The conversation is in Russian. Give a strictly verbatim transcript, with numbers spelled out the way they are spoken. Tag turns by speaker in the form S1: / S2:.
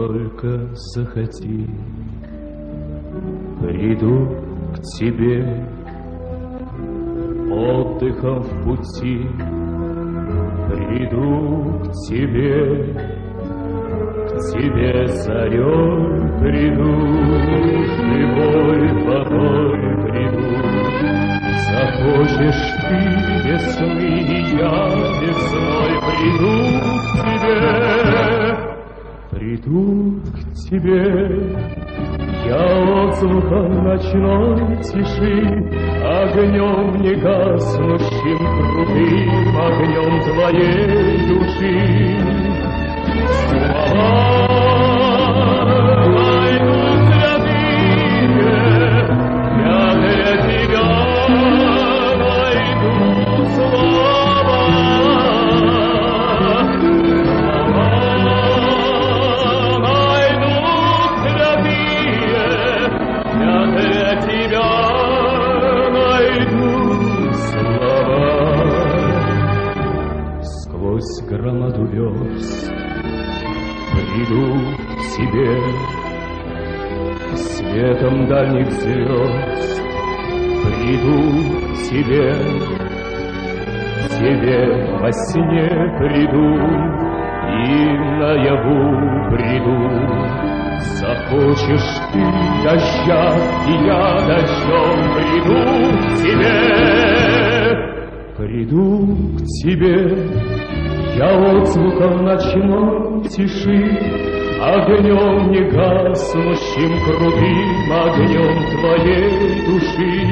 S1: только захоти, приду к тебе отдыхом в пути, приду к тебе, к тебе зарей приду, живой водой приду. Захочешь ты весны, и я весной приду к тебе, приду к тебе. Я отзвуком ночной тиши, огнем не гаснущим, крутым огнем твоей души. Слова пойдут святые, я для тебя найду слова. Слова найдут святые, я для тебя найду слова. Сквозь громаду верст приду к тебе, светом дальних звезд приду к тебе, к тебе во сне приду и наяву приду. Захочешь ты дождя, и я дождем приду к тебе, приду к тебе. Я отзвуком ночной тиши, огнем не гаснущим, крутым огнем твоей души.